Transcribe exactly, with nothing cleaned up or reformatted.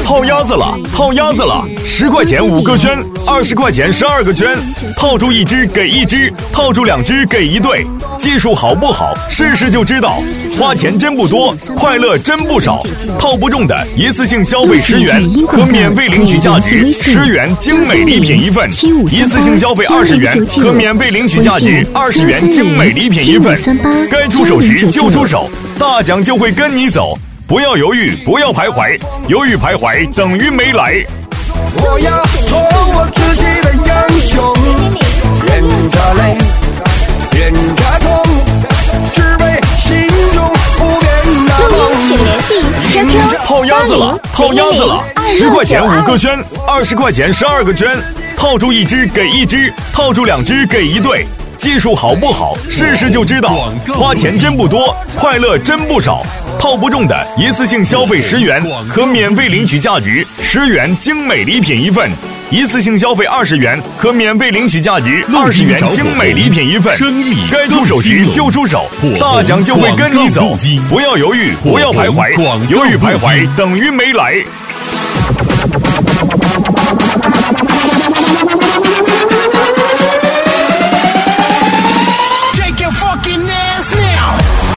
泡鸭子了，泡鸭子了！十块钱五个圈，二十块钱十二个圈，套住一只给一只，套住两只给一对。技术好不好，试试就知道。花钱真不多，快乐真不少。套不中的一次性消费十元，可免费领取价值十元精美礼品一份；一次性消费二十元，可免费领取价值二十元精美礼品一份。该出手时就出手，大奖就会跟你走。不要犹豫，不要徘徊，犹豫徘徊等于没来。 我要做我自己的英雄，忍着泪，忍着痛，只为心中不变的梦。 请联系 Q Q 泡鸭子了，泡鸭子了！十块钱五个圈，二十块钱十二个圈，套住一只给一只，套住两只给一对。技术好不好，试试就知道。花钱真不多，快乐真不少。套不中的一次性消费十元，可免费领取价值十元精美礼品一份；一次性消费二十元，可免费领取价值二十元精美礼品一份。该出手时就出手，大奖就会跟你走。不要犹豫，不要徘徊，犹豫徘徊等于没来。